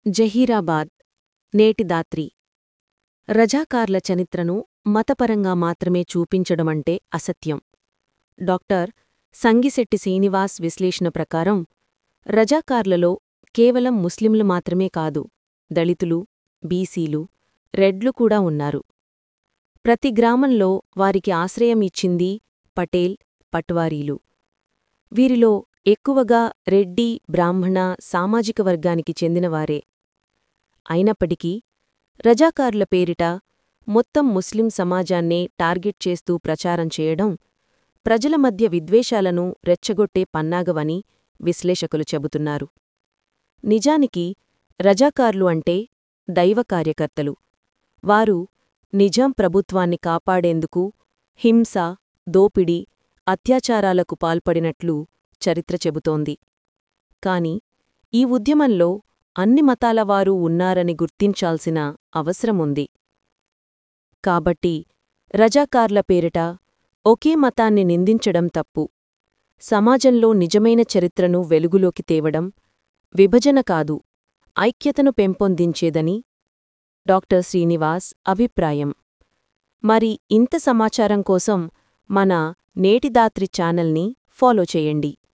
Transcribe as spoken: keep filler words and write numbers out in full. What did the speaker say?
జహీరాబాద్ నేటి దాత్రి రజాకార్ల చరిత్రను మతపరంగా మాత్రమే చూపించడమంటే అసత్యం. డాక్టర్ సంగిశెట్టి శ్రీనివాస్ విశ్లేషణ ప్రకారం రజాకార్లలో కేవలం ముస్లింలు మాత్రమే కాదు, దళితులు, బీసీలు, రెడ్లు కూడా ఉన్నారు. ప్రతి గ్రామంలో వారికి ఆశ్రయం ఇచ్చింది పటేల్, పట్వారీలు. వీరిలో ఎక్కువగా రెడ్డి, బ్రాహ్మణ సామాజిక వర్గానికి చెందినవారే. అయినప్పటికీ రజాకార్ల పేరిట మొత్తం ముస్లిం సమాజాన్నే టార్గెట్ చేస్తూ ప్రచారం చేయడం ప్రజల మధ్య విద్వేషాలను రెచ్చగొట్టే పన్నాగవని విశ్లేషకులు చెబుతున్నారు. నిజానికి రజాకార్లు అంటే దైవ కార్యకర్తలు. వారు నిజాం ప్రభుత్వాన్ని కాపాడేందుకు హింస, దోపిడీ, అత్యాచారాలకు పాల్పడినట్లు చరిత్ర చెబుతోంది. కాని ఈ ఉద్యమంలో అన్ని మతాలవారూ ఉన్నారని గుర్తించాల్సిన అవసరముంది. కాబట్టి రజాకార్ల పేరిట ఒకే మతాన్ని నిందించడం తప్పు. సమాజంలో నిజమైన చరిత్రను వెలుగులోకి తేవడం విభజన కాదు, ఐక్యతను పెంపొందించేదని డాక్టర్ శ్రీనివాస్ అభిప్రాయం. మరి ఇంత సమాచారం కోసం మన నేటి దాత్రి ఛానల్ని ఫాలో చేయండి.